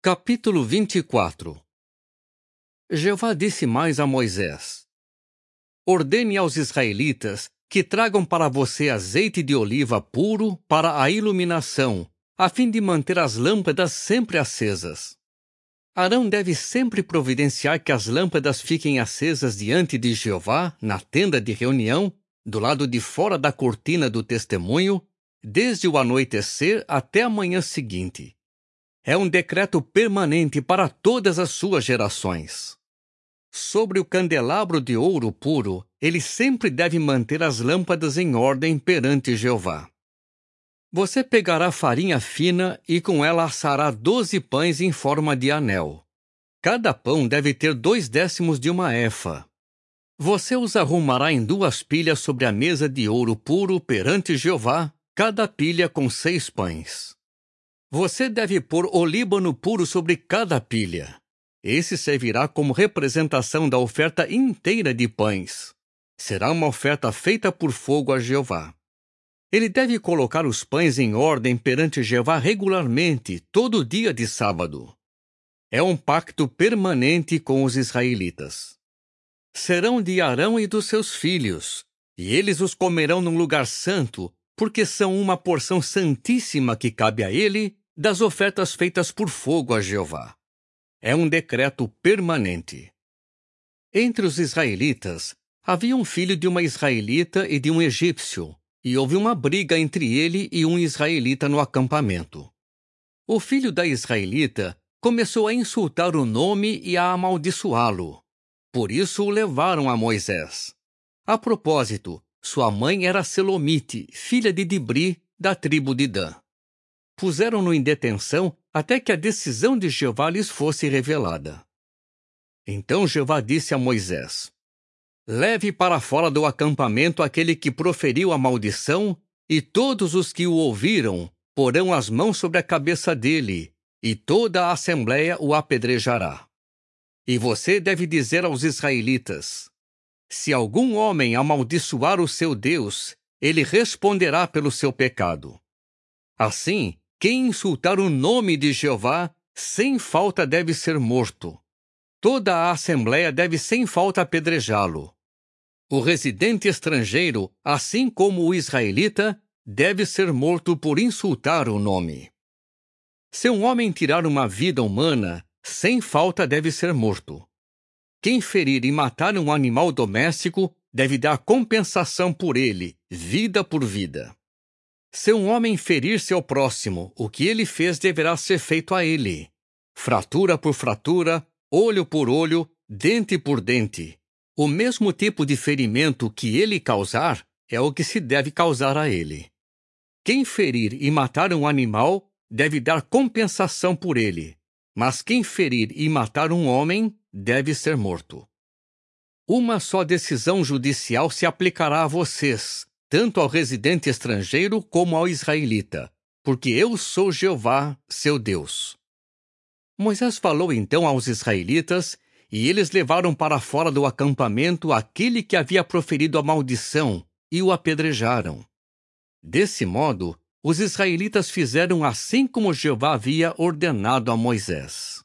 Capítulo 24. Jeová disse mais a Moisés: Ordene aos israelitas que tragam para você azeite de oliva puro para a iluminação, a fim de manter as lâmpadas sempre acesas. Arão deve sempre providenciar que as lâmpadas fiquem acesas diante de Jeová, na tenda de reunião, do lado de fora da cortina do testemunho, desde o anoitecer até a manhã seguinte. É um decreto permanente para todas as suas gerações. Sobre o candelabro de ouro puro, ele sempre deve manter as lâmpadas em ordem perante Jeová. Você pegará farinha fina e com ela assará 12 pães em forma de anel. Cada pão deve ter 2/10 de uma efa. Você os arrumará em 2 pilhas sobre a mesa de ouro puro perante Jeová, cada pilha com 6 pães. Você deve pôr olíbano puro sobre cada pilha. Esse servirá como representação da oferta inteira de pães. Será uma oferta feita por fogo a Jeová. Ele deve colocar os pães em ordem perante Jeová regularmente, todo dia de sábado. É um pacto permanente com os israelitas. Serão de Arão e dos seus filhos, e eles os comerão num lugar santo, porque são uma porção santíssima que cabe a ele das ofertas feitas por fogo a Jeová. É um decreto permanente. Entre os israelitas, havia um filho de uma israelita e de um egípcio, e houve uma briga entre ele e um israelita no acampamento. O filho da israelita começou a insultar o nome e a amaldiçoá-lo. Por isso o levaram a Moisés. A propósito, sua mãe era Selomite, filha de Dibri, da tribo de Dan. Puseram-no em detenção até que a decisão de Jeová lhes fosse revelada. Então Jeová disse a Moisés: Leve para fora do acampamento aquele que proferiu a maldição, e todos os que o ouviram porão as mãos sobre a cabeça dele, e toda a assembleia o apedrejará. E você deve dizer aos israelitas: Se algum homem amaldiçoar o seu Deus, ele responderá pelo seu pecado. Assim, quem insultar o nome de Jeová, sem falta deve ser morto. Toda a assembleia deve sem falta apedrejá-lo. O residente estrangeiro, assim como o israelita, deve ser morto por insultar o nome. Se um homem tirar uma vida humana, sem falta deve ser morto. Quem ferir e matar um animal doméstico deve dar compensação por ele, vida por vida. Se um homem ferir seu próximo, o que ele fez deverá ser feito a ele. Fratura por fratura, olho por olho, dente por dente. O mesmo tipo de ferimento que ele causar é o que se deve causar a ele. Quem ferir e matar um animal deve dar compensação por ele, mas quem ferir e matar um homem deve ser morto. Uma só decisão judicial se aplicará a vocês, tanto ao residente estrangeiro como ao israelita, porque eu sou Jeová, seu Deus. Moisés falou então aos israelitas, e eles levaram para fora do acampamento aquele que havia proferido a maldição, e o apedrejaram. Desse modo, os israelitas fizeram assim como Jeová havia ordenado a Moisés.